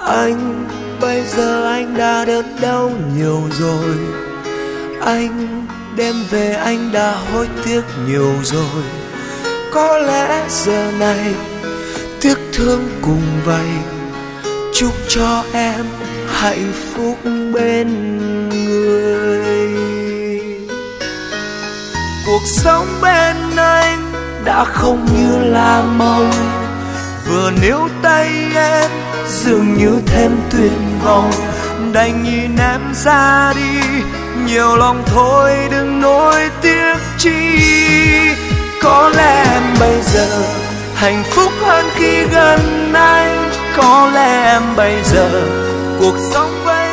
Anh bây giờ anh đã đớn đau nhiều rồi, anh đem về anh đã hối tiếc nhiều rồi. Có lẽ giờ này tiếc thương cùng vậy, chúc cho em hạnh phúc bên người. Cuộc sống bên anh đã không như là mong, vừa níu tay em dường như thêm tuyệt vọng. Đành nhìn em ra đi, nhiều lòng thôi đừng nối tiếc chi. Có lẽ em bây giờ hạnh phúc hơn khi gần anh, có lẽ em bây giờ cuộc sống với